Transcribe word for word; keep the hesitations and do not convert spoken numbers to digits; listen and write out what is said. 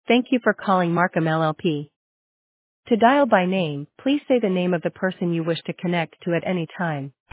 Thank you for calling Markham L L P. To dial by name, please say the name of the person you wish to connect to at any time.